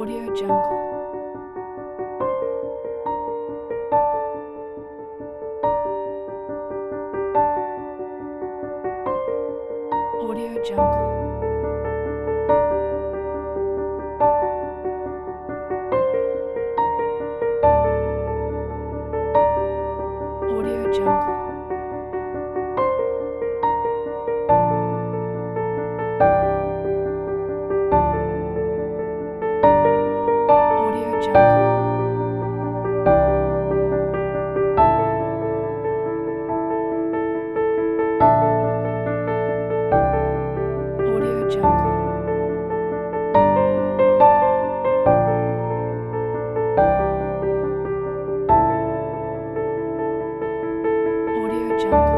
Audio Jungle. Audio Jungle. Audio Jungle. Audio Jungle. Audio Jungle. Audio Jungle.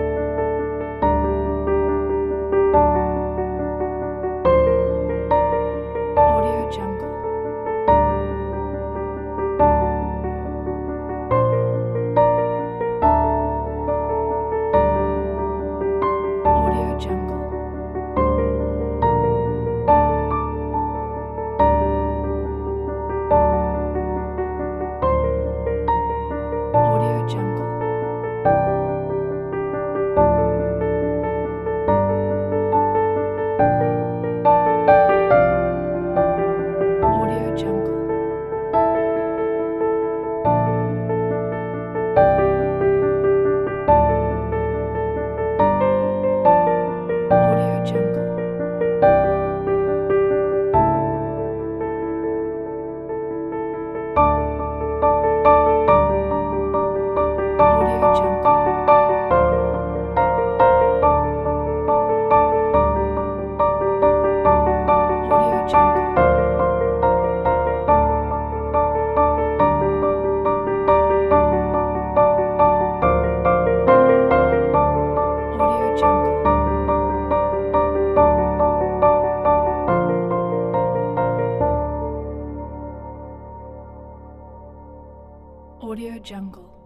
Audio Jungle. Audio Jungle. Audio Jungle. Audio Jungle. Audio Jungle. Audio Jungle. Audio Jungle. Audio Jungle. Audio Jungle.